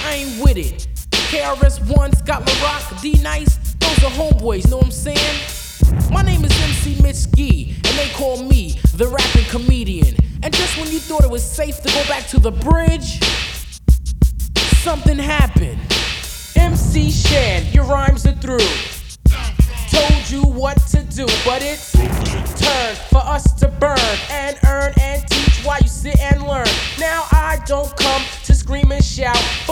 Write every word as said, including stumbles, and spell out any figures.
I ain't with it. K R S One, Scott LaRock, D-Nice, those are homeboys, know what I'm saying? My name is M C Mitch Ski, and they call me the rapping comedian. And just when you thought it was safe to go back to the bridge, something happened. M C Shan, your rhymes are through. Told you what to do, but it's turn for us to burn and earn and teach while you sit and learn. Now I don't come to scream and shout,